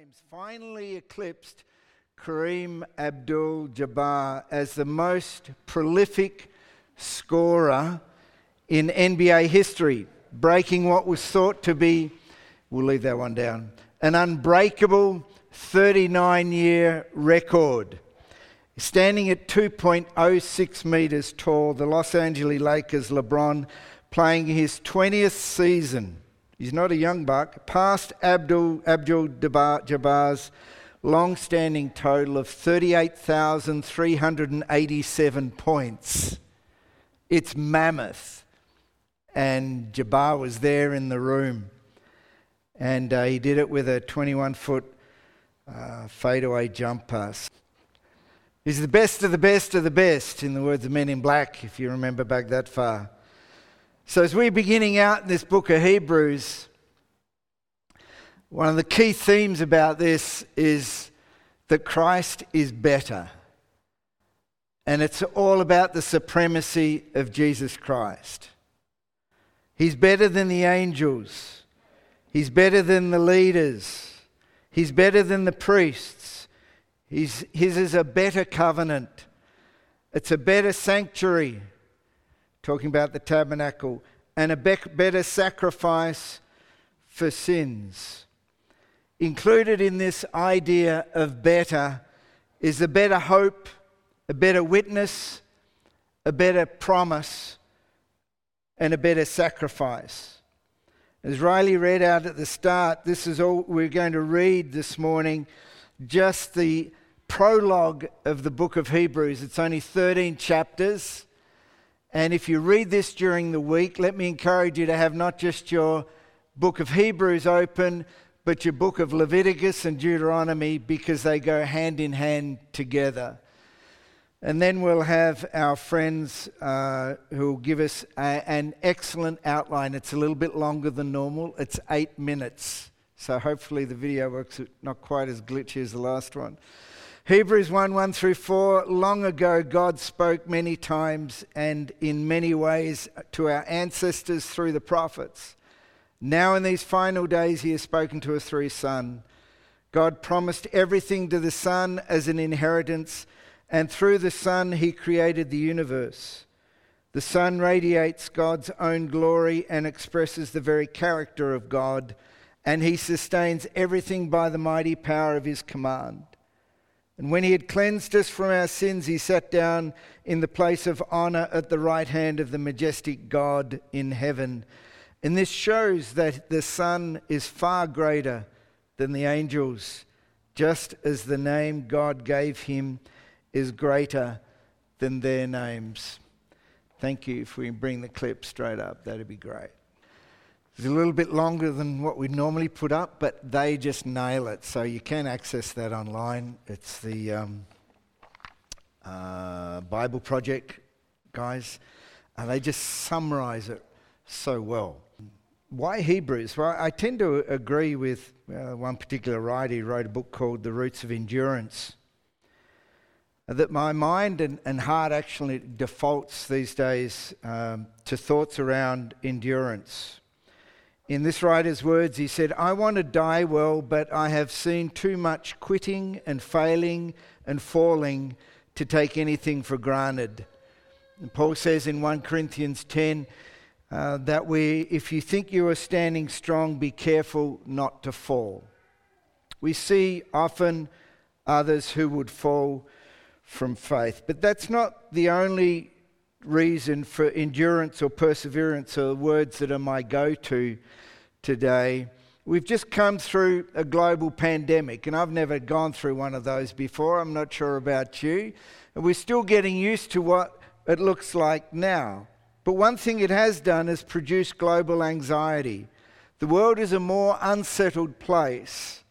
Games finally eclipsed Kareem Abdul-Jabbar as the most prolific scorer in NBA history, breaking what was thought to be, we'll leave that one down, an unbreakable 39-year record. Standing at 2.06 metres tall, the Los Angeles Lakers' LeBron, playing his 20th season, he's not a young buck, past Abdul-Jabbar's long-standing total of 38,387 points. It's mammoth. And Jabbar was there in the room. And he did it with a 21-foot fadeaway jump pass. He's the best of the best of the best, in the words of Men in Black, if you remember back that far. So as we're beginning out in this book of Hebrews, one of the key themes about this is that Christ is better. And it's all about the supremacy of Jesus Christ. He's better than the angels. He's better than the leaders. He's better than the priests. His is a better covenant. It's a better sanctuary, talking about the tabernacle, and a better sacrifice for sins. Included in this idea of better is a better hope, a better witness, a better promise, and a better sacrifice. As Riley read out at the start, this is all we're going to read this morning, just the prologue of the book of Hebrews. It's only 13 chapters. And if you read this during the week, let me encourage you to have not just your book of Hebrews open, but your book of Leviticus and Deuteronomy, because they go hand in hand together. And then we'll have our friends who will give us an excellent outline. It's a little bit longer than normal. It's 8 minutes. So hopefully the video works not quite as glitchy as the last one. Hebrews 1 through 4. Long ago, God spoke many times and in many ways to our ancestors through the prophets. Now in these final days, he has spoken to us through his Son. God promised everything to the Son as an inheritance, and through the Son, he created the universe. The Son radiates God's own glory and expresses the very character of God, and he sustains everything by the mighty power of his command. And when he had cleansed us from our sins, he sat down in the place of honor at the right hand of the majestic God in heaven. And this shows that the Son is far greater than the angels, just as the name God gave him is greater than their names. Thank you. If we bring the clip straight up, that'd be great. It's a little bit longer than what we normally put up, but they just nail it. So you can access that online. It's the Bible Project guys, and they just summarize it so well. Why Hebrews? Well, I tend to agree with one particular writer who wrote a book called The Roots of Endurance, that my mind and heart actually defaults these days to thoughts around endurance. In this writer's words, he said, "I want to die well, but I have seen too much quitting and failing and falling to take anything for granted." And Paul says in 1 Corinthians 10, that if you think you are standing strong, be careful not to fall. We see often others who would fall from faith, but that's not the only reason for endurance or perseverance, or words that are my go-to today. We've just come through a global pandemic, and I've never gone through one of those before. I'm not sure about you. And we're still getting used to what it looks like now. But one thing it has done is produce global anxiety. The world is a more unsettled place.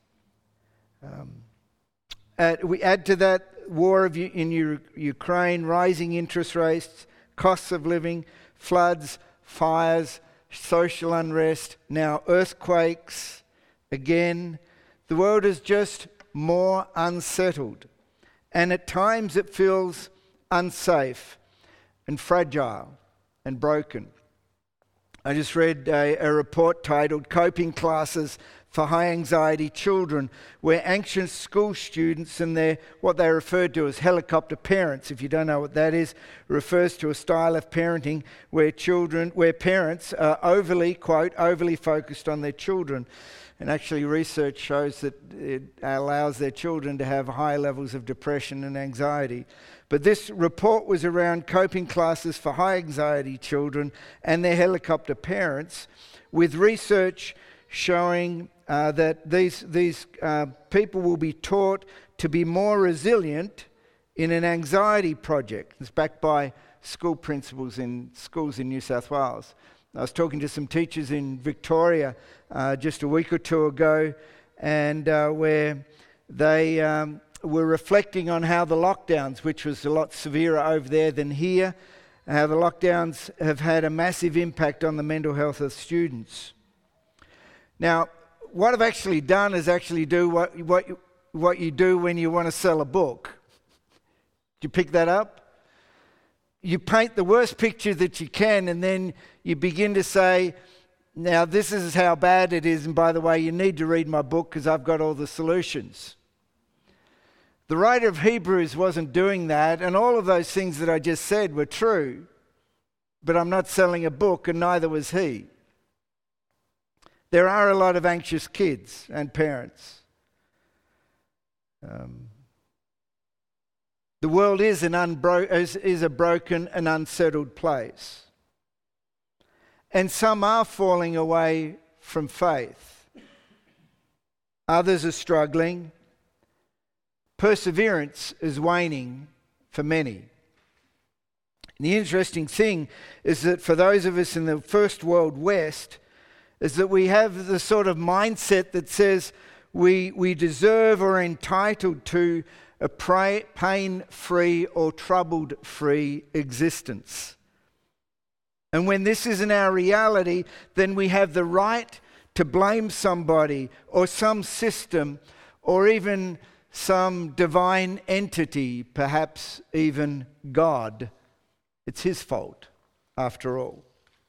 We add to that war in Ukraine, rising interest rates, costs of living, floods, fires, social unrest, now earthquakes again. The world is just more unsettled. And at times it feels unsafe and fragile and broken. I just read a report titled "Coping Classes for high anxiety children, where anxious school students and their what they referred to as helicopter parents, if you don't know what that is, refers to a style of parenting where parents are overly focused on their children. And actually research shows that it allows their children to have high levels of depression and anxiety. But this report was around coping classes for high anxiety children and their helicopter parents, with research showing that these people will be taught to be more resilient in an anxiety project. It's backed by school principals in schools in New South Wales. I was talking to some teachers in Victoria just a week or two ago, and where they were reflecting on how the lockdowns, which was a lot severer over there than here, how the lockdowns have had a massive impact on the mental health of students. Now, what I've actually done is actually do what you do when you want to sell a book. Did you pick that up? You paint the worst picture that you can, and then you begin to say, now this is how bad it is, and by the way, you need to read my book because I've got all the solutions. The writer of Hebrews wasn't doing that, and all of those things that I just said were true, but I'm not selling a book, and neither was he. There are a lot of anxious kids and parents. The world is a broken and unsettled place. And some are falling away from faith. Others are struggling. Perseverance is waning for many. And the interesting thing is that for those of us in the first world West, is that we have the sort of mindset that says we deserve or are entitled to a pain-free or troubled-free existence. And when this isn't our reality, then we have the right to blame somebody or some system or even some divine entity, perhaps even God. It's his fault, after all.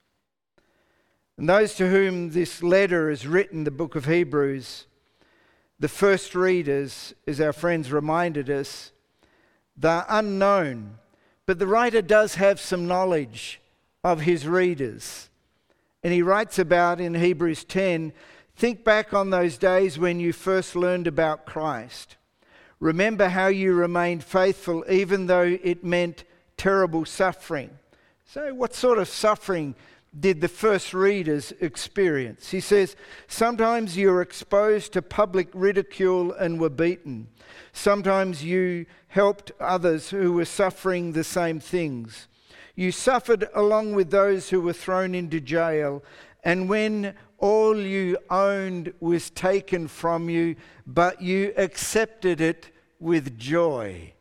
And those to whom this letter is written, the book of Hebrews, the first readers, as our friends reminded us, they're unknown. But the writer does have some knowledge of his readers. And he writes about in Hebrews 10, think back on those days when you first learned about Christ. Remember how you remained faithful even though it meant terrible suffering. So what sort of suffering did the first readers experience? He says, sometimes you were exposed to public ridicule and were beaten. Sometimes you helped others who were suffering the same things. You suffered along with those who were thrown into jail, and when all you owned was taken from you, but you accepted it with joy.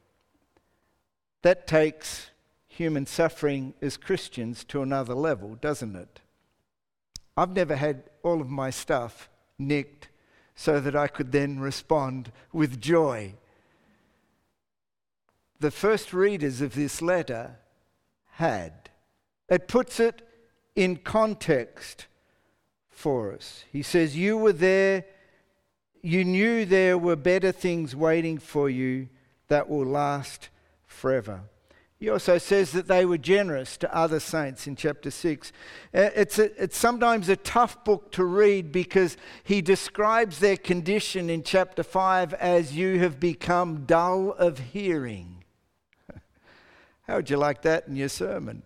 That takes human suffering as Christians to another level, doesn't it? I've never had all of my stuff nicked so that I could then respond with joy. The first readers of this letter had. It puts it in context for us. He says, you were there, you knew there were better things waiting for you that will last forever. He also says that they were generous to other saints in chapter 6. It's sometimes a tough book to read because he describes their condition in chapter 5 as you have become dull of hearing. How would you like that in your sermon?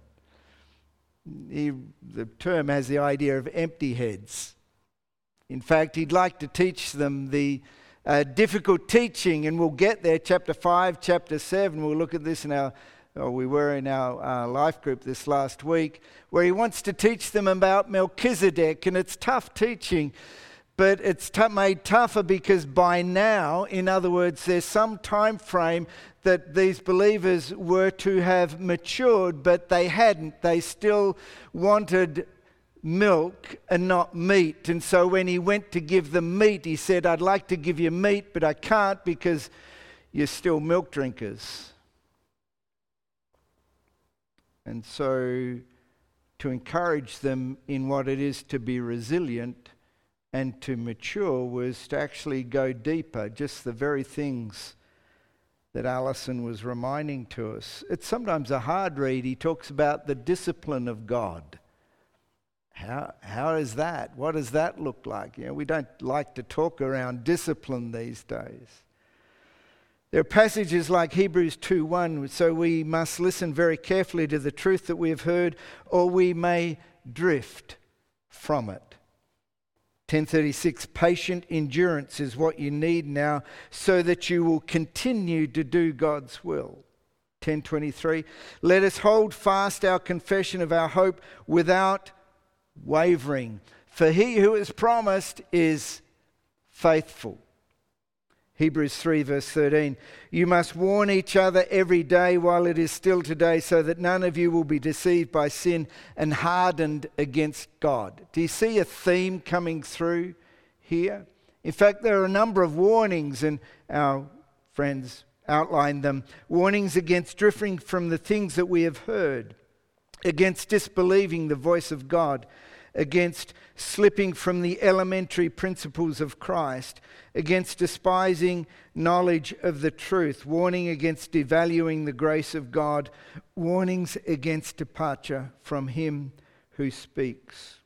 The term has the idea of empty heads. In fact, he'd like to teach them the difficult teaching, and we'll get there, chapter 5, chapter 7. We'll look at this in we were in our life group this last week, where he wants to teach them about Melchizedek, and it's tough teaching, but it's made tougher because by now, in other words, there's some time frame that these believers were to have matured, but they hadn't. They still wanted milk and not meat. And so when he went to give them meat, he said, I'd like to give you meat, but I can't because you're still milk drinkers. And so to encourage them in what it is to be resilient and to mature was to actually go deeper, just the very things that Alison was reminding to us. It's sometimes a hard read. He talks about the discipline of God. How is that? What does that look like? You know, we don't like to talk around discipline these days. There are passages like Hebrews 2:1, so we must listen very carefully to the truth that we have heard, or we may drift from it. 10:36, patient endurance is what you need now so that you will continue to do God's will. 10:23, let us hold fast our confession of our hope without wavering, for he who has promised is faithful. Hebrews 3 verse 13, you must warn each other every day while it is still today, so that none of you will be deceived by sin and hardened against God. Do you see a theme coming through here? In fact, there are a number of warnings, and our friends outlined them. Warnings against drifting from the things that we have heard, against disbelieving the voice of God, against slipping from the elementary principles of Christ, against despising knowledge of the truth, warning against devaluing the grace of God, warnings against departure from Him who speaks.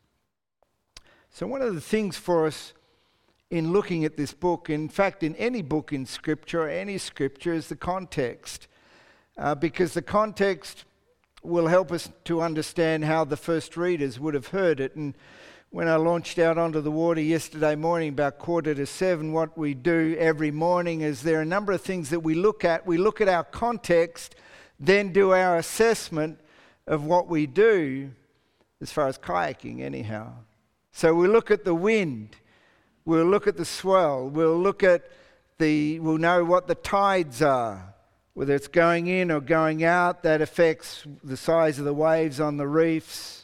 So one of the things for us in looking at this book, in fact in any book in Scripture, or any Scripture, is the context. Because the context will help us to understand how the first readers would have heard it. And when I launched out onto the water yesterday morning, about 6:45, what we do every morning is there are a number of things that we look at. We look at our context, then do our assessment of what we do, as far as kayaking anyhow. So we look at the wind, we'll look at the swell, we'll know what the tides are. Whether it's going in or going out, that affects the size of the waves on the reefs.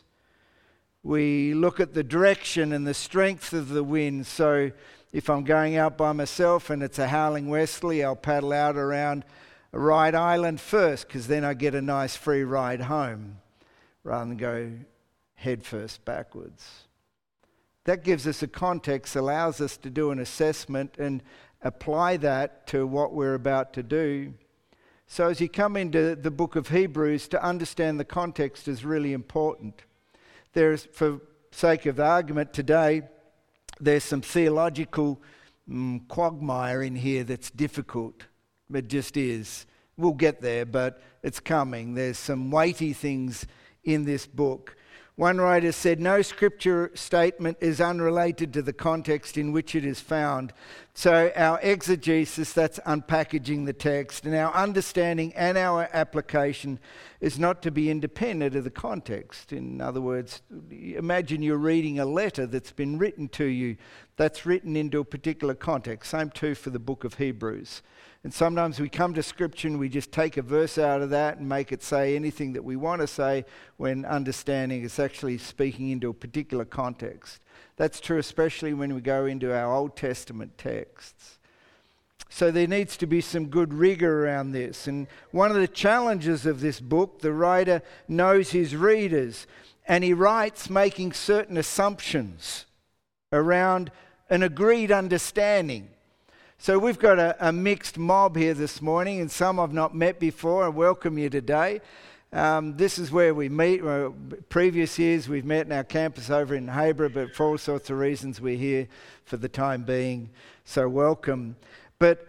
We look at the direction and the strength of the wind. So if I'm going out by myself and it's a howling westerly, I'll paddle out around a right island first, because then I get a nice free ride home rather than go head first backwards. That gives us a context, allows us to do an assessment and apply that to what we're about to do. So as you come into the book of Hebrews, to understand the context is really important. There's, for sake of argument today, there's some theological quagmire in here that's difficult. It just is. We'll get there, but it's coming. There's some weighty things in this book. One writer said, no scripture statement is unrelated to the context in which it is found. So our exegesis, that's unpackaging the text, and our understanding and our application is not to be independent of the context. In other words, imagine you're reading a letter that's been written to you, that's written into a particular context. Same too for the book of Hebrews. And sometimes we come to Scripture and we just take a verse out of that and make it say anything that we want to say, when understanding it's actually speaking into a particular context. That's true especially when we go into our Old Testament texts. So there needs to be some good rigor around this. And one of the challenges of this book, the writer knows his readers, and he writes making certain assumptions around an agreed understanding. So we've got a mixed mob here this morning, and some I've not met before. I welcome you today. This is where we meet. Previous years we've met in our campus over in Hayborough, but for all sorts of reasons we're here for the time being. So welcome. But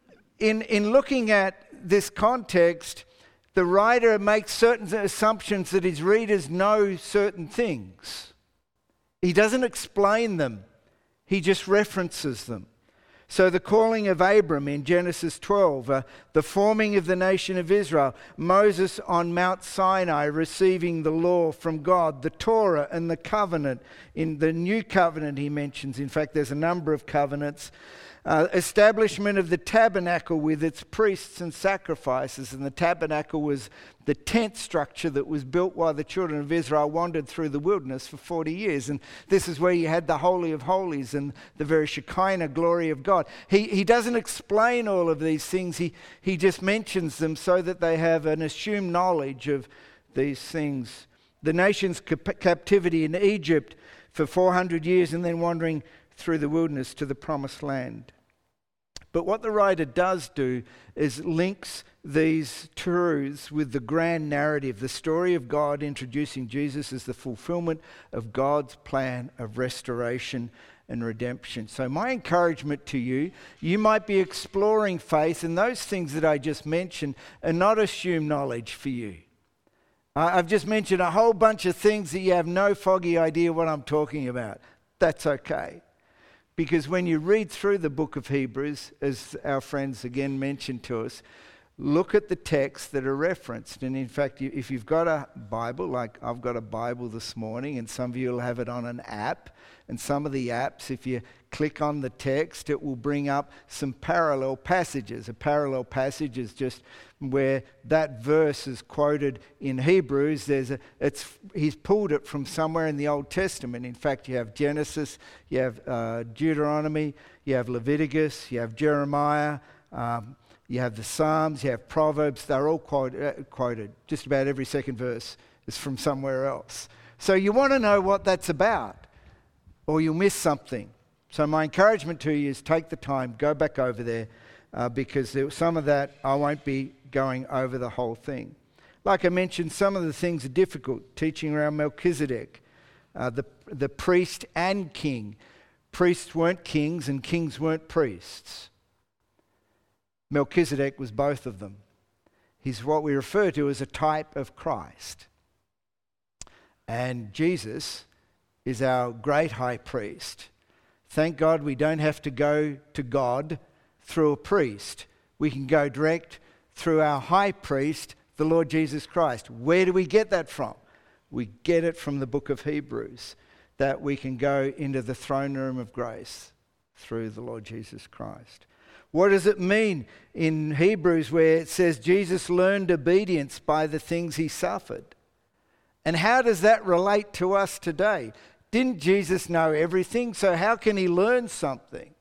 in looking at this context, the writer makes certain assumptions that his readers know certain things. He doesn't explain them. He just references them. So the calling of Abram in Genesis 12, the forming of the nation of Israel, Moses on Mount Sinai receiving the law from God, the Torah and the covenant. In the new covenant he mentions, in fact there's a number of covenants. Establishment of the tabernacle with its priests and sacrifices. And the tabernacle was the tent structure that was built while the children of Israel wandered through the wilderness for 40 years. And this is where you had the Holy of Holies and the very Shekinah glory of God. He doesn't explain all of these things. He just mentions them so that they have an assumed knowledge of these things. The nation's captivity in Egypt for 400 years and then wandering through the wilderness to the promised land. But what the writer does do is links these truths with the grand narrative, the story of God introducing Jesus as the fulfillment of God's plan of restoration and redemption. So my encouragement to you, you might be exploring faith, and those things that I just mentioned are not assumed knowledge for you. I've just mentioned a whole bunch of things that you have no foggy idea what I'm talking about. That's okay. Because when you read through the book of Hebrews, as our friends again mentioned to us, look at the texts that are referenced. And in fact, if you've got a Bible, like I've got a Bible this morning, and some of you will have it on an app, and some of the apps, if you click on the text, it will bring up some parallel passages. A parallel passage is just where that verse is quoted in Hebrews. He's pulled it from somewhere in the Old Testament. In fact, you have Genesis, you have Deuteronomy, you have Leviticus, you have Jeremiah, you have the Psalms, you have Proverbs. They're all quoted. Just about every second verse is from somewhere else. So you want to know what that's about, or you'll miss something. So my encouragement to you is take the time, go back over there, because some of that I won't be going over the whole thing. Like I mentioned, some of the things are difficult. Teaching around Melchizedek, the priest and king. Priests weren't kings and kings weren't priests. Melchizedek was both of them. He's what we refer to as a type of Christ. And Jesus is our great high priest. Thank God we don't have to go to God through a priest. We can go direct through our high priest, the Lord Jesus Christ. Where do we get that from? We get it from the book of Hebrews, that we can go into the throne room of grace through the Lord Jesus Christ. What does it mean in Hebrews where it says Jesus learned obedience by the things he suffered? And how does that relate to us today? Didn't Jesus know everything? So how can he learn something?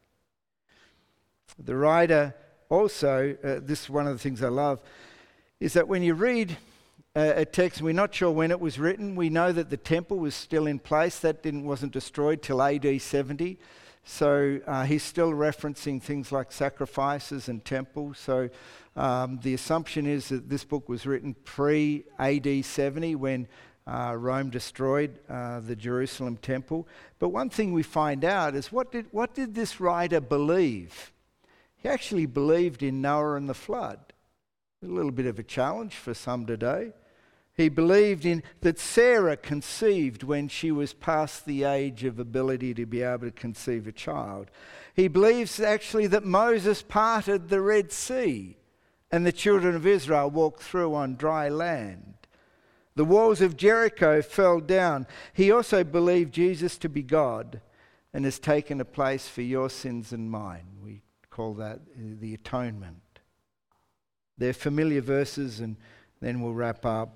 The writer also, this is one of the things I love, is that when you read a text, we're not sure when it was written. We know that the temple was still in place. That wasn't destroyed till AD 70. So he's still referencing things like sacrifices and temples. So the assumption is that this book was written pre-AD 70 when Rome destroyed the Jerusalem temple. But one thing we find out is what did this writer believe? He actually believed in Noah and the flood. A little bit of a challenge for some today. He believed in that Sarah conceived when she was past the age of ability to be able to conceive a child. He believes actually that Moses parted the Red Sea and the children of Israel walked through on dry land. The walls of Jericho fell down. He also believed Jesus to be God and has taken a place for your sins and mine. We call that the atonement. They're familiar verses, and then we'll wrap up.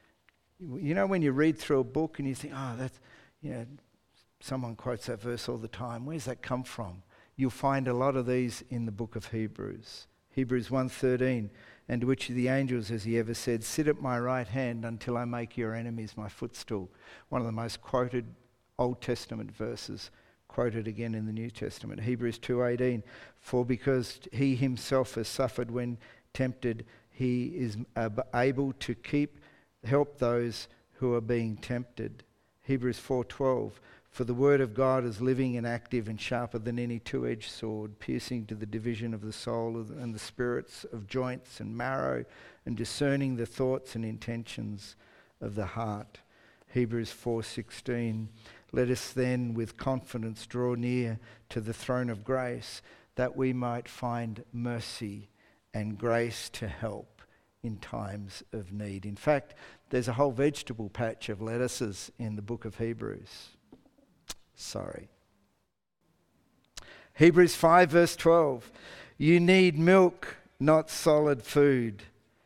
You know, when you read through a book and you think, that's, someone quotes that verse all the time. Where's that come from? You'll find a lot of these in the book of Hebrews. Hebrews 1:13, and to which of the angels has he ever said, sit at my right hand until I make your enemies my footstool? One of the most quoted Old Testament verses, quoted again in the New Testament. Hebrews 2:18, for because he himself has suffered when tempted, he is able to help those who are being tempted. Hebrews 4:12, for the word of God is living and active and sharper than any two-edged sword, piercing to the division of the soul and the spirits, of joints and marrow, and discerning the thoughts and intentions of the heart. Hebrews 4:16, let us then with confidence draw near to the throne of grace, that we might find mercy and grace to help in times of need. In fact, there's a whole vegetable patch of lettuces in the book of Hebrews. Sorry. Hebrews 5 verse 12. You need milk, not solid food.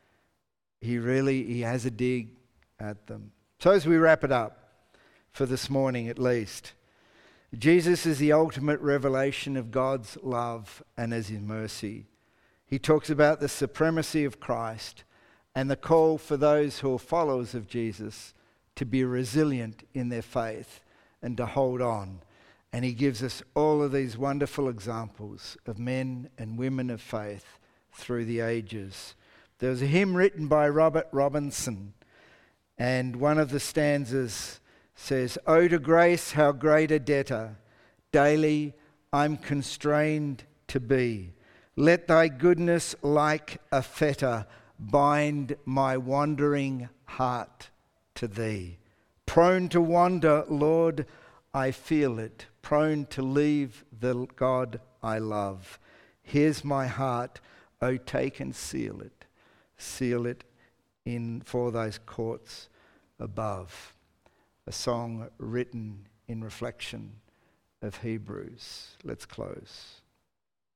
He has a dig at them. So as we wrap it up, for this morning at least, Jesus is the ultimate revelation of God's love and as his mercy. He talks about the supremacy of Christ and the call for those who are followers of Jesus to be resilient in their faith and to hold on And he gives us all of these wonderful examples of men and women of faith through the ages. There was a hymn written by Robert Robinson, and one of the stanzas says, "Oh, to grace, how great a debtor daily I'm constrained to be. Let thy goodness like a fetter bind my wandering heart to thee. Prone to wander, Lord, I feel it. Prone to leave the God I love. Here's my heart, oh, take and seal it. Seal it in for those courts above." A song written in reflection of Hebrews. Let's close.